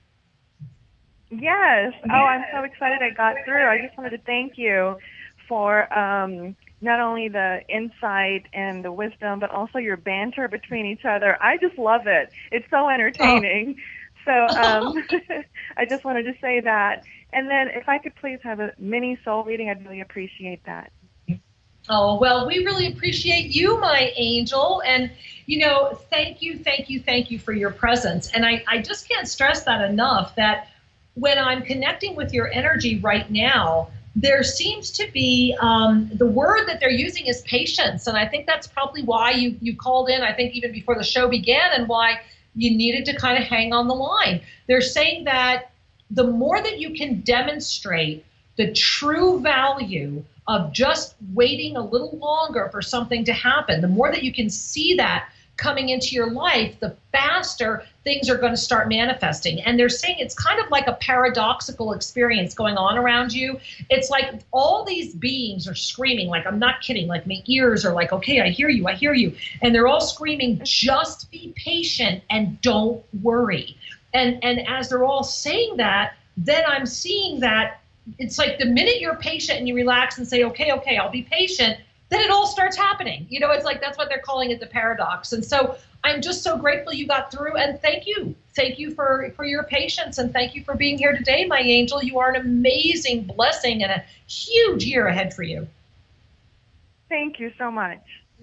S6: Yes. Oh, I'm so excited I got through. I just wanted to thank you for um, not only the insight and the wisdom, but also your banter between each other. I just love it. It's so entertaining. Oh. So um, I just wanted to say that. And then if I could please have a mini soul reading, I'd really appreciate that.
S2: Oh, well, we really appreciate you, my angel. And, you know, thank you, thank you, thank you for your presence. And I, I just can't stress that enough, that when I'm connecting with your energy right now, there seems to be, um, the word that they're using is patience. And I think that's probably why you, you called in, I think even before the show began, and why you needed to kind of hang on the line. They're saying that the more that you can demonstrate the true value of just waiting a little longer for something to happen, the more that you can see that coming into your life, the faster things are going to start manifesting. And they're saying it's kind of like a paradoxical experience going on around you. It's like all these beings are screaming, like, I'm not kidding, like my ears are like, okay, I hear you, I hear you. And they're all screaming, just be patient and don't worry. And, and as they're all saying that, then I'm seeing that it's like the minute you're patient and you relax and say, okay, okay, I'll be patient, then it all starts happening. You know, it's like, that's what they're calling it, the paradox. And so I'm just so grateful you got through, and thank you. Thank you for, for your patience, and thank you for being here today, my angel. You are an amazing blessing and a huge year ahead for you.
S6: Thank you so much.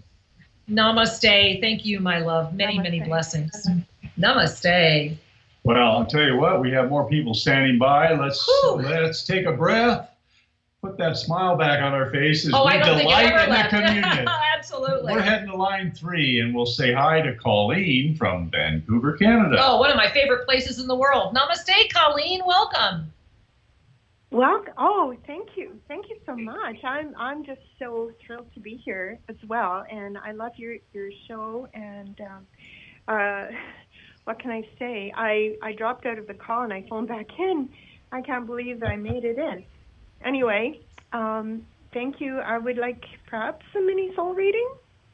S2: Namaste. Thank you, my love. Many,
S6: Namaste.
S2: many blessings. Namaste.
S3: Well, I'll tell you what, we have more people standing by. Let's
S2: Whew.
S3: let's take a breath, put that smile back on our faces.
S2: Oh,
S3: we
S2: I don't think I
S3: delight
S2: ever
S3: in
S2: left.
S3: the communion.
S2: Absolutely.
S3: We're heading to line three, and we'll say hi to Colleen from Vancouver, Canada.
S2: Oh, one of my favorite places in the world. Namaste, Colleen. Welcome.
S8: Well, oh, thank you. Thank you so much. I'm I'm just so thrilled to be here as well, and I love your, your show, and um, uh, what can I say? I, I dropped out of the call and I phoned back in. I can't believe that I made it in. Anyway, um, thank you. I would like perhaps a mini soul reading.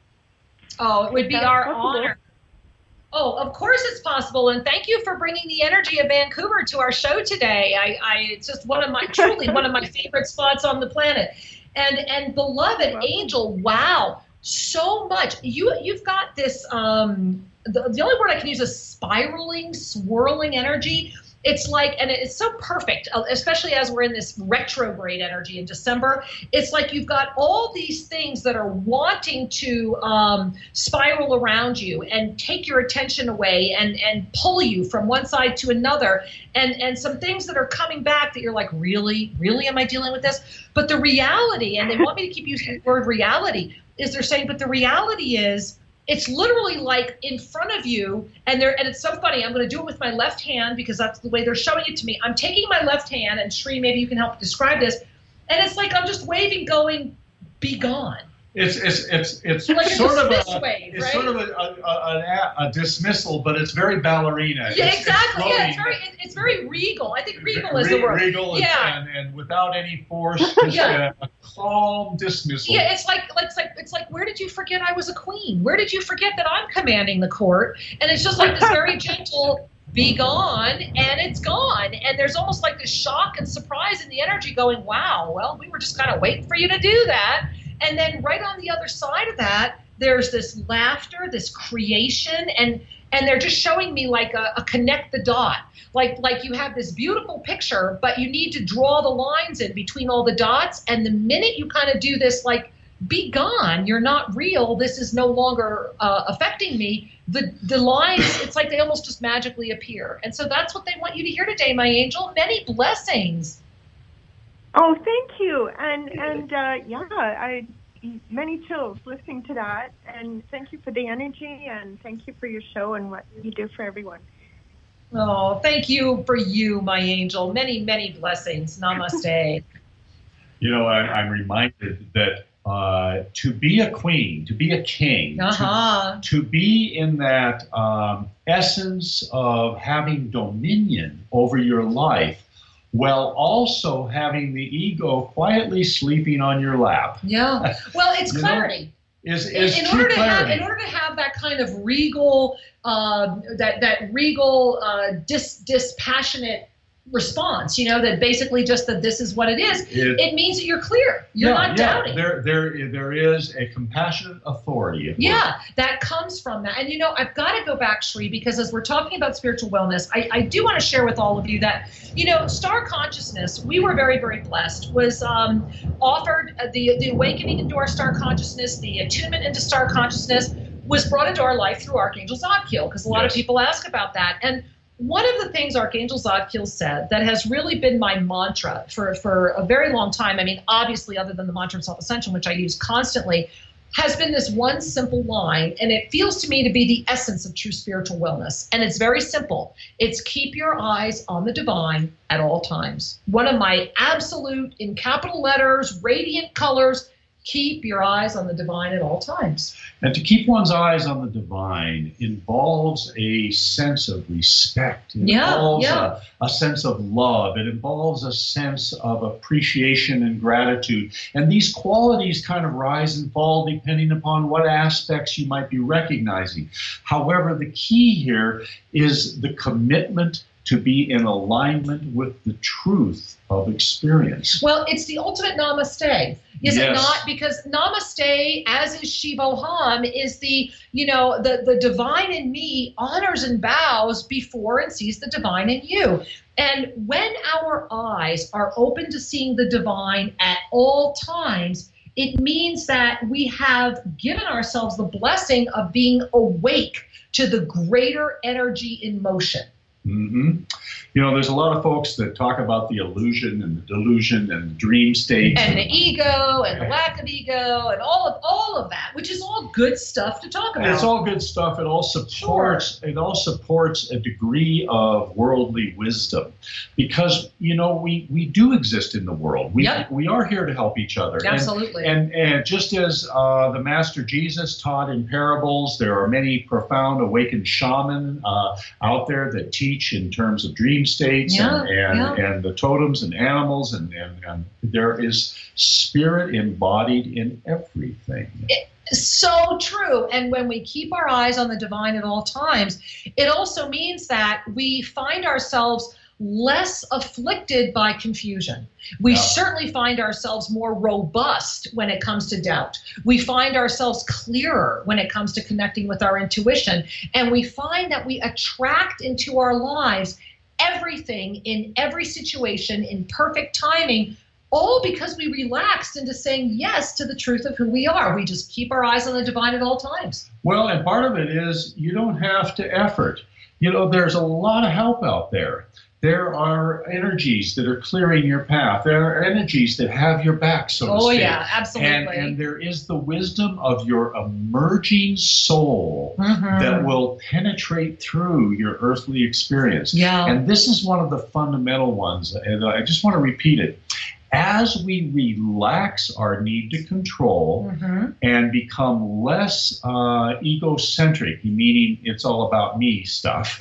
S2: Oh, it would be
S8: That's
S2: our
S8: possible.
S2: honor. Oh, of course it's possible. And thank you for bringing the energy of Vancouver to our show today. I, I it's just one of my, truly one of my favorite spots on the planet. And, and beloved Angel, wow, so much. You, you've got this, um, the, the only word I can use is spiraling, swirling energy. It's like, and it's so perfect, especially as we're in this retrograde energy in December. It's like you've got all these things that are wanting to um, spiral around you and take your attention away and, and pull you from one side to another. And, and some things that are coming back that you're like, really, really am I dealing with this? But the reality, and they want me to keep using the word reality, is they're saying, but the reality is, it's literally like in front of you, and they're, and it's so funny. I'm going to do it with my left hand because that's the way they're showing it to me. I'm taking my left hand, and Sri, maybe you can help describe this, and it's like I'm just waving, going, "Be gone."
S3: It's it's it's it's
S2: Like a
S3: sort of a
S2: dismiss wave,
S3: it's
S2: right?
S3: sort of a, a, a, a dismissal, but it's very ballerina.
S2: Yeah,
S3: It's-
S2: exactly.
S3: It's
S2: yeah, it's
S3: floating.
S2: very, it- it's very regal. I think regal is
S3: Re-
S2: the word.
S3: Regal and-
S2: Yeah.
S3: and, and without any force, just
S2: Yeah.
S3: a, a calm dismissal.
S2: Yeah, it's like it's like it's like where did you forget I was a queen? Where did you forget that I'm commanding the court? And it's just like this very gentle be gone, and it's gone. And there's almost like this shock and surprise in the energy going, wow, well, we were just kind of waiting for you to do that. And then right on the other side of that, there's this laughter, this creation, and and they're just showing me like a, a connect the dot. Like like you have this beautiful picture, but you need to draw the lines in between all the dots. And the minute you kind of do this, like, be gone, you're not real, this is no longer uh, affecting me, the, the lines, it's like they almost just magically appear. And so that's what they want you to hear today, my angel. Many blessings.
S8: Oh, thank you. And and uh, yeah, I many chills listening to that. And thank you for the energy, and thank you for your show and what you do for everyone.
S2: Oh, thank you for you, my angel. Many, many blessings. Namaste.
S3: You know, I, I'm reminded that uh, to be a queen, to be a king,
S2: Uh-huh.
S3: to, to be in that um, essence of having dominion over your life, while also having the ego quietly sleeping on your lap.
S2: Yeah. Well, it's
S3: You know,
S2: clarity.
S3: Is,
S2: In,
S3: is
S2: in
S3: true
S2: order to have,
S3: clarity.
S2: in order to have that kind of regal, uh, that that regal, uh, dis, dispassionate response, you know, that basically just that this is what it is.
S3: It-
S2: It means that you're clear. You're
S3: yeah,
S2: not
S3: yeah.
S2: doubting.
S3: There, there, there is a compassionate authority. at
S2: Yeah,
S3: work.
S2: that comes from that. And, you know, I've got to go back, Sri, because as we're talking about spiritual wellness, I, I do want to share with all of you that, you know, Star Consciousness, we were very, very blessed, was um, offered uh, the, the awakening into our Star Consciousness, the attunement into Star Consciousness was brought into our life through Archangel Zadkiel, because a lot
S3: Yes.
S2: of people ask about that. And one of the things Archangel Zadkiel said that has really been my mantra for, for a very long time, I mean, obviously other than the mantra of self-ascension, which I use constantly, has been this one simple line, and it feels to me to be the essence of true spiritual wellness. And it's very simple. It's keep your eyes on the divine at all times. One of my absolute, in capital letters, radiant colors, keep your eyes on the divine at all times.
S3: And to keep one's eyes on the divine involves a sense of respect. It
S2: Yeah,
S3: involves
S2: yeah.
S3: A, a sense of love. It involves a sense of appreciation and gratitude. And these qualities kind of rise and fall depending upon what aspects you might be recognizing. However, the key here is the commitment to be in alignment with the truth of experience.
S2: Well, it's the ultimate namaste, is it
S3: Yes.
S2: not? Because namaste, as is Shivoham, is the, you know, the, the divine in me honors and bows before and sees the divine in you. And when our eyes are open to seeing the divine at all times, it means that we have given ourselves the blessing of being awake to the greater energy in motion.
S3: Mm-hmm. You know, there's a lot of folks that talk about the illusion and the delusion and the dream state.
S2: And the ego and the lack of ego and all of all of that, which is all good stuff to talk about.
S3: It's all good stuff. It all supports sure. it all supports a degree of worldly wisdom. Because, you know, we, we do exist in the world. We yep. we are here to help each other.
S2: Absolutely.
S3: And and, and just as uh, the Master Jesus taught in parables, there are many profound awakened shaman uh, out there that teach in terms of dream states yeah, and and, yeah. and the totems and animals, and, and, and there is spirit embodied in everything.
S2: It, so true. And when we keep our eyes on the divine at all times, it also means that we find ourselves less afflicted by confusion. We yeah. certainly find ourselves more robust when it comes to doubt. We find ourselves clearer when it comes to connecting with our intuition. And we find that we attract into our lives everything in every situation in perfect timing, all because we relaxed into saying yes to the truth of who we are. We just keep our eyes on the divine at all times.
S3: Well, and part of it is you don't have to effort. You know, there's a lot of help out there. There are energies that are clearing your path. There are energies that have your back, so to
S2: oh,
S3: speak.
S2: Oh, yeah, absolutely.
S3: And, and there is the wisdom of your emerging soul mm-hmm. that will penetrate through your earthly experience.
S2: Yeah.
S3: And this is one of the fundamental ones, and I just want to repeat it. As we relax our need to control mm-hmm. and become less uh, egocentric, meaning it's all about me stuff,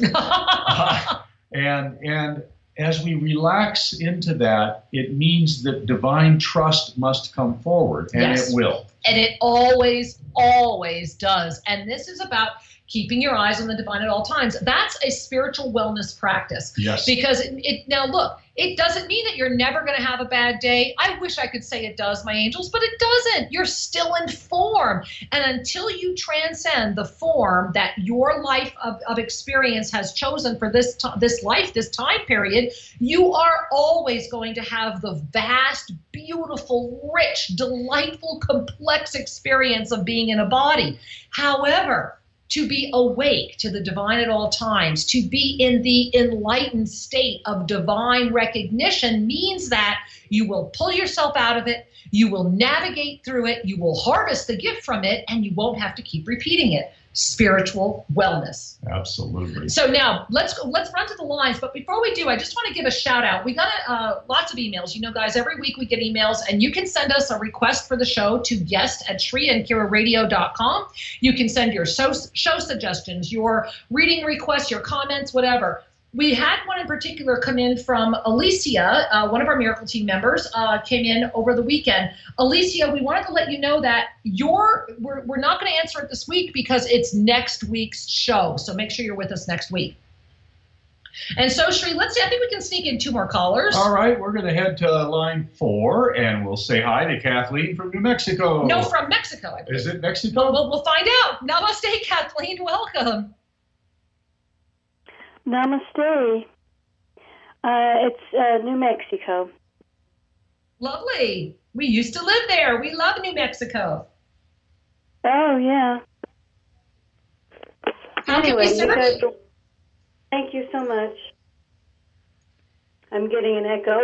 S3: uh, And and as we relax into that, it means that divine trust must come forward, and
S2: yes.
S3: it will.
S2: And it always, always does. And this is about keeping your eyes on the divine at all times. That's a spiritual wellness practice.
S3: Yes.
S2: Because it, it now look, it doesn't mean that you're never going to have a bad day. I wish I could say it does, my angels, but it doesn't. You're still in form. And until you transcend the form that your life of, of experience has chosen for this t- this life, this time period, you are always going to have the vast, beautiful, rich, delightful, complex experience of being in a body. However, to be awake to the divine at all times, to be in the enlightened state of divine recognition means that you will pull yourself out of it, you will navigate through it, you will harvest the gift from it, and you won't have to keep repeating it. Spiritual wellness.
S3: Absolutely.
S2: So now let's go, let's run to the lines. But before we do, I just want to give a shout out. We got uh, lots of emails. You know, guys, every week we get emails, and you can send us a request for the show to guest at Shri and Kira Radio dot com. You can send your show, show suggestions, your reading requests, your comments, whatever. We had one in particular come in from Alicia, uh, one of our Miracle Team members, uh, came in over the weekend. Alicia, we wanted to let you know that your we're, we're not going to answer it this week because it's next week's show. So make sure you're with us next week. And so, Shri, let's see. I think we can sneak in two more callers.
S3: All right. We're going to head to line four, and we'll say hi to Kathleen from New Mexico.
S2: No, from Mexico, I believe.
S3: Is it Mexico?
S2: We'll, we'll find out. Namaste, Kathleen. Welcome.
S9: Namaste. Uh, it's uh, New Mexico.
S2: Lovely. We used to live there. We love New Mexico.
S9: Oh, yeah.
S2: How
S9: anyway,
S2: can we serve
S9: you? Thank you so much. I'm getting an echo.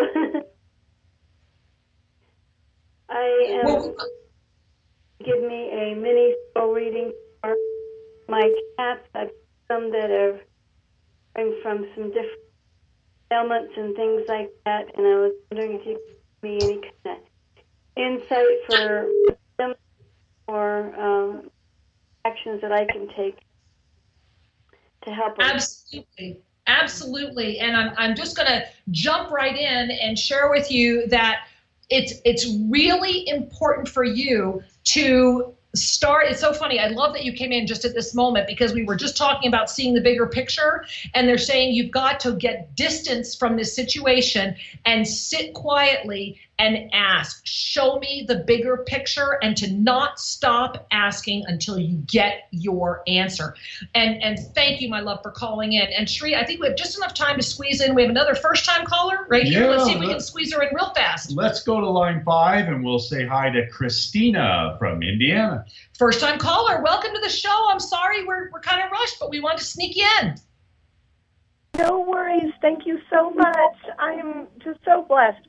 S9: I am. Well, give me a mini soul reading for my cats. I've some that are from some different ailments and things like that, and I was wondering if you could give me any kind of insight for them or um, actions that I can take to help them.
S2: Absolutely. Absolutely. And I'm I'm just going to jump right in and share with you that it's it's really important for you to start. It's so funny. I love that you came in just at this moment because we were just talking about seeing the bigger picture, and they're saying you've got to get distance from this situation and sit quietly and ask, show me the bigger picture, and to not stop asking until you get your answer. And and thank you, my love, for calling in. And Shri, I think we have just enough time to squeeze in. We have another first-time caller right here.
S3: Yeah,
S2: let's see if we can squeeze her in real fast.
S3: Let's go to line five, and we'll say hi to Christina from Indiana.
S2: First-time caller, welcome to the show. I'm sorry we're we're kind of rushed, but we wanted to sneak you in.
S8: No worries. Thank you so much. I am just so blessed.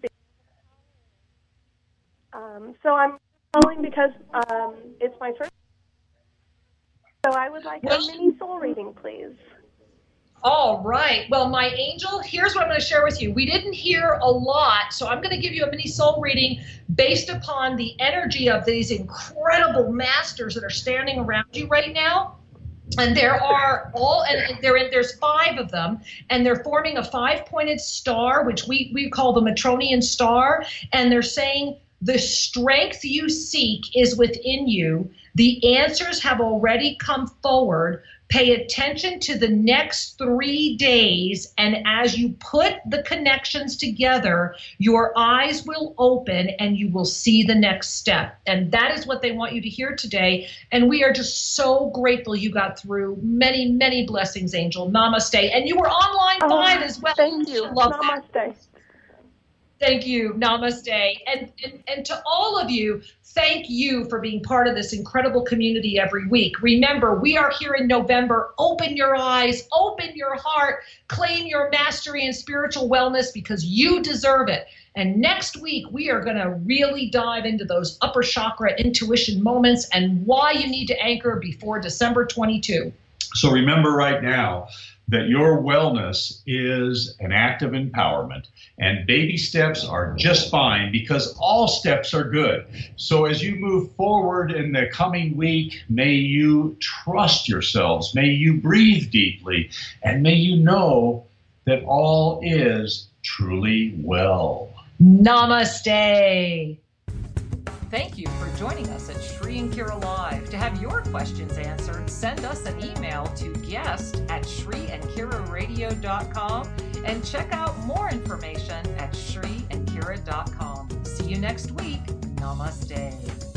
S8: Um, so I'm calling because um, it's my first. So I would like a mini soul reading, please.
S2: All right. Well, my angel, here's what I'm going to share with you. We didn't hear a lot, so I'm going to give you a mini soul reading based upon the energy of these incredible masters that are standing around you right now. And there are all, and there, there's five of them, and they're forming a five-pointed star, which we, we call the Matronian star, and they're saying, the strength you seek is within you. The answers have already come forward. Pay attention to the next three days, and as you put the connections together, your eyes will open and you will see the next step. And that is what they want you to hear today. And we are just so grateful you got through. Many, many blessings, Angel. Namaste. And you were on line
S8: Oh,
S2: five as well.
S8: Thank you.
S2: Love that.
S8: Namaste.
S2: Thank you. Namaste. And, and and to all of you, thank you for being part of this incredible community every week. Remember, we are here in November. Open your eyes, open your heart, claim your mastery and spiritual wellness because you deserve it. And next week, we are going to really dive into those upper chakra intuition moments and why you need to anchor before December twenty-second.
S3: So remember right now that your wellness is an act of empowerment, and baby steps are just fine because all steps are good. So as you move forward in the coming week, may you trust yourselves, may you breathe deeply, and may you know that all is truly well.
S2: Namaste.
S7: Thank you for joining us at Shri and Kira Live. To have your questions answered, send us an email to guest at shri and kira radio dot com and check out more information at shri and kira dot com. See you next week. Namaste.